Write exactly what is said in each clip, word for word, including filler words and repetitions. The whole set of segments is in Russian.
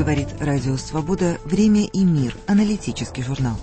Говорит Радио Свобода. Время и мир. Аналитический журнал.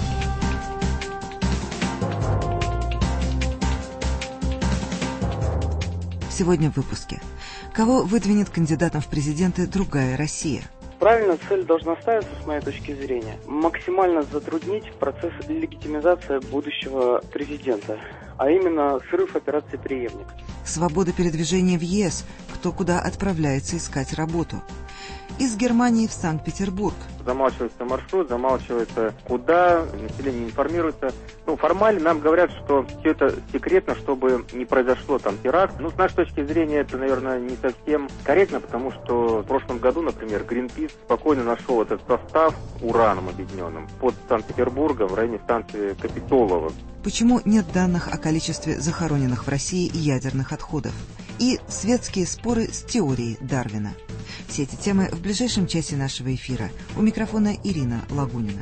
Сегодня в выпуске. Кого выдвинет кандидатом в президенты другая Россия? Правильно, цель должна ставиться, с моей точки зрения, максимально затруднить процесс легитимизации будущего президента, а именно срыв операции «Преемник». Свобода передвижения в ЕС. Кто куда отправляется искать работу? Из Германии в Санкт-Петербург. Замалчивается маршрут, замалчивается куда, население информируется. Ну, формально нам говорят, что все это секретно, чтобы не произошло там теракт. Ну, с нашей точки зрения, это, наверное, не совсем корректно, потому что в прошлом году, например, Greenpeace спокойно нашел этот состав ураном объединенным под Санкт-Петербургом в районе станции Капитолово. Почему нет данных о количестве захороненных в России ядерных отходов? И светские споры с теорией Дарвина. Все эти темы в ближайшем часе нашего эфира. У микрофона Ирина Лагунина.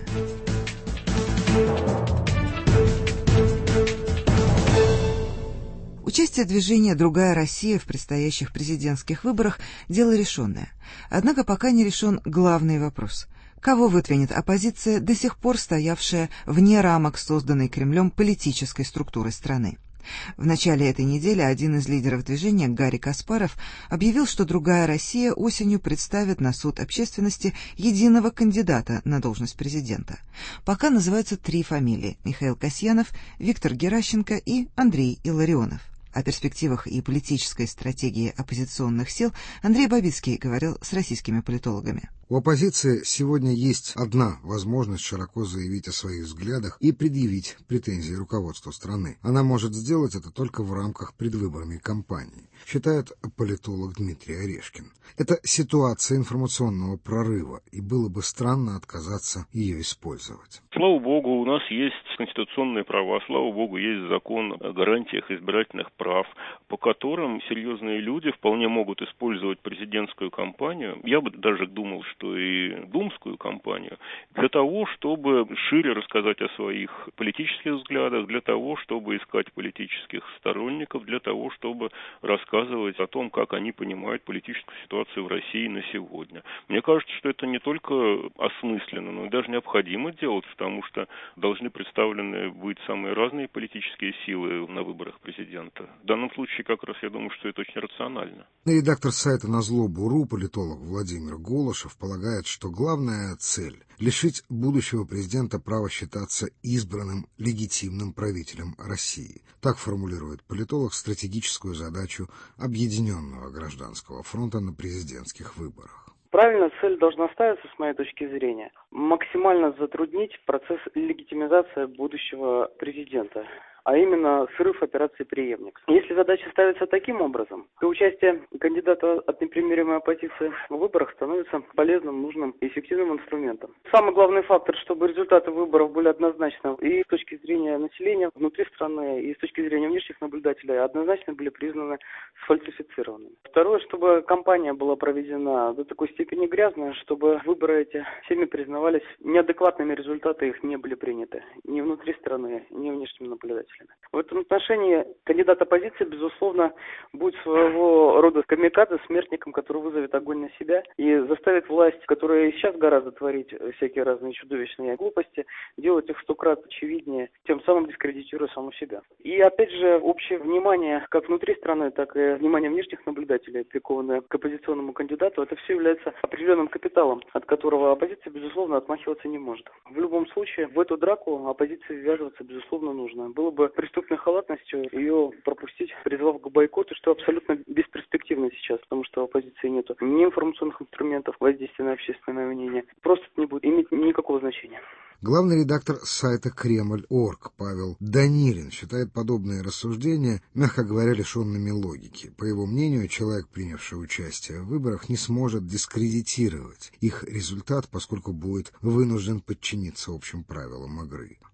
Участие движения «Другая Россия» в предстоящих президентских выборах – дело решенное. Однако пока не решен главный вопрос – кого выдвинет оппозиция, до сих пор стоявшая вне рамок созданной Кремлем политической структуры страны. В начале этой недели один из лидеров движения, Гарри Каспаров, объявил, что «Другая Россия» осенью представит на суд общественности единого кандидата на должность президента. Пока называются три фамилии – Михаил Касьянов, Виктор Геращенко и Андрей Илларионов. О перспективах и политической стратегии оппозиционных сил Андрей Бабицкий говорил с российскими политологами. У оппозиции сегодня есть одна возможность широко заявить о своих взглядах и предъявить претензии руководству страны. Она может сделать это только в рамках предвыборной кампании, считает политолог Дмитрий Орешкин. Это ситуация информационного прорыва, и было бы странно отказаться ее использовать. Слава богу, у нас есть конституционные права, слава богу, есть закон о гарантиях избирательных прав, по которым серьезные люди вполне могут использовать президентскую кампанию. Я бы даже думал, что и думскую кампанию, для того, чтобы шире рассказать о своих политических взглядах, для того, чтобы искать политических сторонников, для того, чтобы рассказывать о том, как они понимают политическую ситуацию в России на сегодня. Мне кажется, что это не только осмысленно, но и даже необходимо делать, потому что должны представлены быть самые разные политические силы на выборах президента. В данном случае, как раз, я думаю, что это очень рационально. Редактор сайта «Назло.ру», политолог Владимир Голышев, полагает, что главная цель – лишить будущего президента права считаться избранным легитимным правителем России. Так формулирует политолог стратегическую задачу Объединенного гражданского фронта на президентских выборах. Правильно, цель должна ставиться, с моей точки зрения, максимально затруднить процесс легитимизации будущего президента, а именно срыв операции «Преемник». Если задача ставится таким образом, то участие кандидата от непримиримой оппозиции в выборах становится полезным, нужным и эффективным инструментом. Самый главный фактор, чтобы результаты выборов были однозначны и с точки зрения населения внутри страны, и с точки зрения внешних наблюдателей, однозначно были признаны сфальсифицированными. Второе, чтобы кампания была проведена до такой степени грязная, чтобы выборы эти всеми признавались неадекватными, результаты их не были приняты ни внутри страны, ни внешними наблюдателями. В этом отношении кандидат оппозиции, безусловно, будет своего рода камикадзе, смертником, который вызовет огонь на себя и заставит власть, которая сейчас гораздо творить всякие разные чудовищные глупости, делать их сто крат очевиднее, тем самым дискредитируя саму себя. И опять же, общее внимание как внутри страны, так и внимание внешних наблюдателей, прикованное к оппозиционному кандидату, это все является определенным капиталом, от которого оппозиция, безусловно, отмахиваться не может. В любом случае, в эту драку оппозиции ввязываться, безусловно, нужно. Было бы преступной халатностью ее пропустить, призвав к бойкоту, что абсолютно бесперспективно сейчас, потому что у оппозиции нет ни информационных инструментов воздействия на общественное мнение. Просто это не будет иметь никакого значения. Главный редактор сайта Кремль точка орг Павел Данилин считает подобные рассуждения, мягко говоря, лишенными логики. По его мнению, человек, принявший участие в выборах, не сможет дискредитировать их результат, поскольку будет вынужден подчиниться общим правилам игры.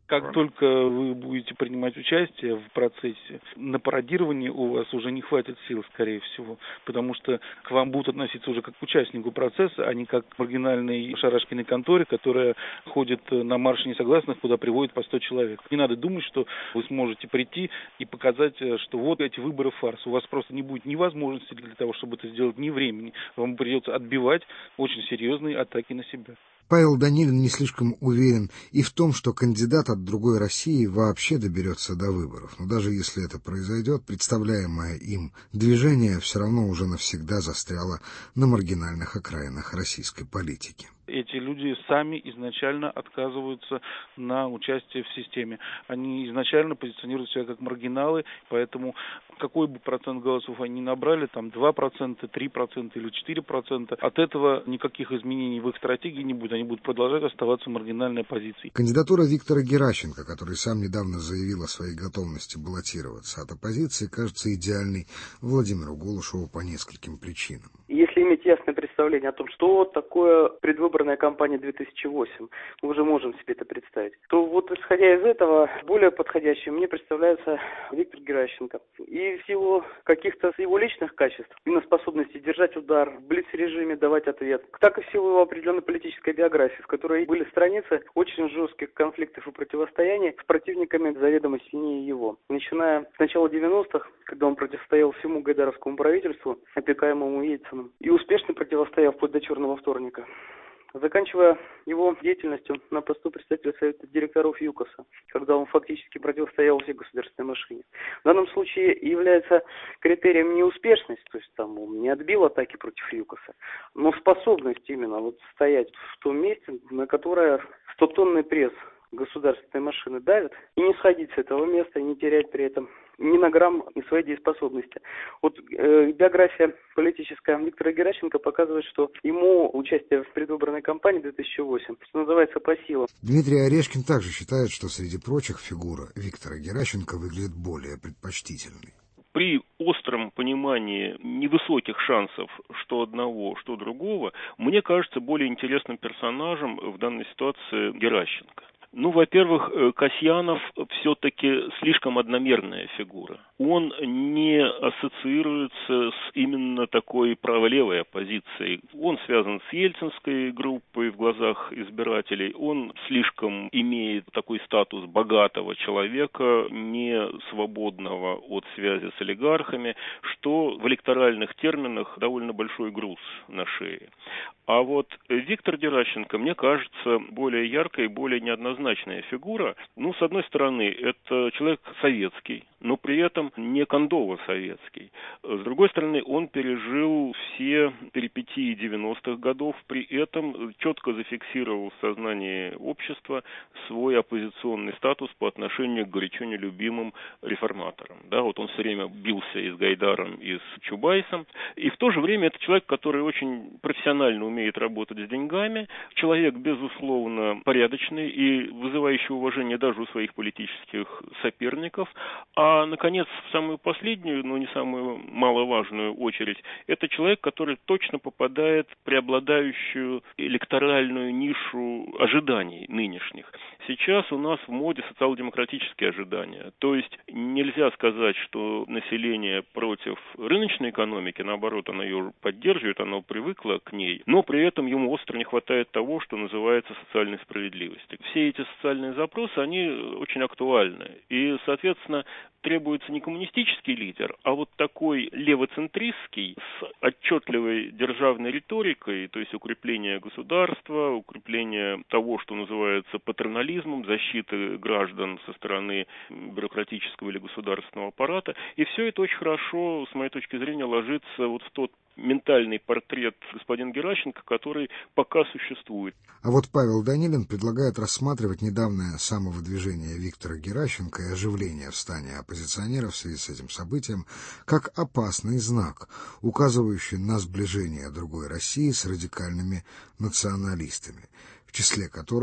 Как только вы будете принимать участие в процессе, на пародирование у вас уже не хватит сил, скорее всего, потому что к вам будут относиться уже как к участнику процесса, а не как к маргинальной шарашкиной конторе, которая ходит на марш несогласных, куда приводит по сто человек. Не надо думать, что вы сможете прийти и показать, что вот эти выборы фарс. У вас просто не будет ни возможности для того, чтобы это сделать, ни времени. Вам придется отбивать очень серьезные атаки на себя. Павел Данилин не слишком уверен и в том, что кандидат от «Другой России» вообще доберется до выборов. Но даже если это произойдет, представляемое им движение все равно уже навсегда застряло на маргинальных окраинах российской политики. Эти люди сами изначально отказываются на участие в системе. Они изначально позиционируют себя как маргиналы, поэтому какой бы процент голосов они ни набрали, там два процента, три процента или четыре процента, от этого никаких изменений в их стратегии не будет. Они будут продолжать оставаться маргинальной оппозицией. Кандидатура Виктора Геращенко, который сам недавно заявил о своей готовности баллотироваться от оппозиции, кажется идеальной Владимиру Голушеву по нескольким причинам. Если иметь ясное представление о том, что такое предвыборная кампания две тысячи восьмого, мы уже можем себе это представить, то вот исходя из этого, более подходящим мне представляется Виктор Геращенко. И в силу каких-то его личных качеств, именно способности держать удар, в блиц-режиме давать ответ, так и в силу его определенной политической биографии, в которой были страницы очень жестких конфликтов и противостояний с противниками заведомо сильнее его. Начиная с начала девяностых, когда он противостоял всему гайдаровскому правительству, опекаемому Ельциным, и успешно противостоял вплоть до черного вторника. Заканчивая его деятельностью на посту председателя Совета директоров ЮКОСа, когда он фактически противостоял всей государственной машине. В данном случае является критерием не успешность, то есть там он не отбил атаки против ЮКОСа, но способность именно вот стоять в том месте, на которое стотонный пресс государственной машины давит, и не сходить с этого места, и не терять при этом ни на грамм и своей дееспособности. Вот э, биография политическая Виктора Геращенко показывает, что ему участие в предвыборной кампании две тысячи восьмого, что называется, по силам. Дмитрий Орешкин также считает, что среди прочих фигура Виктора Геращенко выглядит более предпочтительной. При остром понимании невысоких шансов что одного, что другого, мне кажется более интересным персонажем в данной ситуации Геращенко. Ну, во-первых, Касьянов все-таки слишком одномерная фигура. Он не ассоциируется с именно такой право-левой оппозицией. Он связан с ельцинской группой в глазах избирателей. Он слишком имеет такой статус богатого человека, не свободного от связи с олигархами, что в электоральных терминах довольно большой груз на шее. А вот Виктор Геращенко, мне кажется, более яркая и более неоднозначная фигура. Ну, с одной стороны, это человек советский, но при этом не кондово-советский. С другой стороны, он пережил все перипетии девяностых годов, при этом четко зафиксировал в сознании общества свой оппозиционный статус по отношению к горячо нелюбимым реформаторам. Да, вот он все время бился и с Гайдаром, и с Чубайсом. И в то же время это человек, который очень профессионально умеет работать с деньгами, человек, безусловно, порядочный и вызывающий уважение даже у своих политических соперников. А, наконец, в самую последнюю, но не самую маловажную очередь, это человек, который точно попадает в преобладающую электоральную нишу ожиданий нынешних. Сейчас у нас в моде социал-демократические ожидания. То есть нельзя сказать, что население против рыночной экономики, наоборот, оно ее поддерживает, оно привыкло к ней, но при этом ему остро не хватает того, что называется социальной справедливостью. Все эти социальные запросы, они очень актуальны. И, соответственно, требуется не коммунистический лидер, а вот такой левоцентристский с отчетливой державной риторикой, то есть укрепление государства, укрепление того, что называется патернализмом, защиты граждан со стороны бюрократического или государственного аппарата. И все это очень хорошо, с моей точки зрения, ложится вот в тот ментальный портрет господина Геращенко, который пока существует. А вот Павел Данилин предлагает рассматривать недавнее самовыдвижение Виктора Геращенко и оживление в стане оппозиционеров в связи с этим событием как опасный знак, указывающий на сближение другой России с радикальными националистами, в числе которых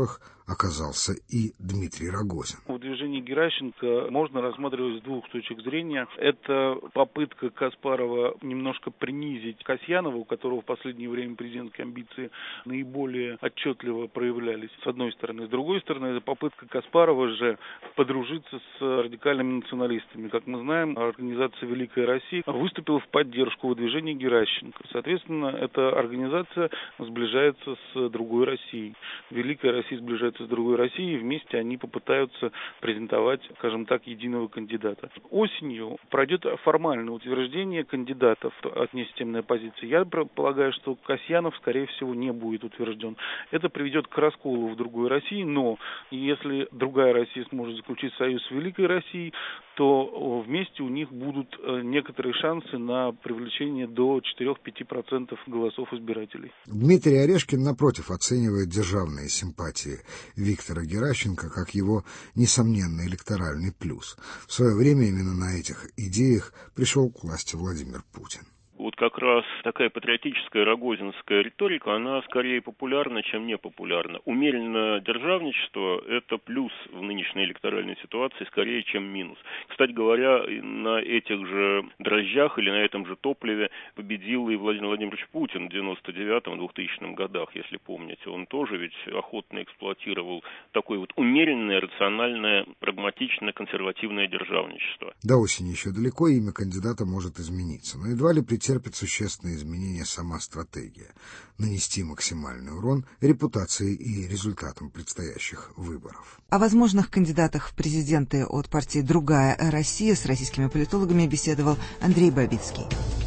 оказался и Дмитрий Рогозин. В движении Геращенко можно рассматривать с двух точек зрения. Это попытка Каспарова немножко принизить Касьянова, у которого в последнее время президентские амбиции наиболее отчетливо проявлялись, с одной стороны. С другой стороны, это попытка Каспарова же подружиться с радикальными националистами. Как мы знаем, организация «Великая Россия» выступила в поддержку выдвижения Геращенко. Соответственно, эта организация сближается с другой Россией. Великая Россия сближается с другой Россией, и вместе они попытаются презентовать, скажем так, единого кандидата. Осенью пройдет формальное утверждение кандидатов от несистемной оппозиции. Я предполагаю, что Касьянов, скорее всего, не будет утвержден. Это приведет к расколу в другой России, но если другая Россия сможет заключить союз с Великой Россией, то вместе у них будут некоторые шансы на привлечение до четыре-пять процентов голосов избирателей. Дмитрий Орешкин, напротив, оценивает державные симпатии Виктора Геращенко как его несомненный электоральный плюс. В свое время именно на этих идеях пришел к власти Владимир Путин. Вот как раз такая патриотическая рогозинская риторика, она скорее популярна, чем не популярна. Умеренное державничество – это плюс в нынешней электоральной ситуации, скорее, чем минус. Кстати говоря, на этих же дрожжах или на этом же топливе победил и Владимир Владимирович Путин в девяносто девятом — двухтысячном годах, если помните. Он тоже ведь охотно эксплуатировал такое вот умеренное, рациональное, прагматичное, консервативное державничество. До осени еще далеко, имя кандидата может измениться, но едва ли претерпит существенные изменения сама стратегия — нанести максимальный урон репутации и результатам предстоящих выборов. О возможных кандидатах в президенты от партии «Другая Россия» с российскими политологами беседовал Андрей Бабицкий.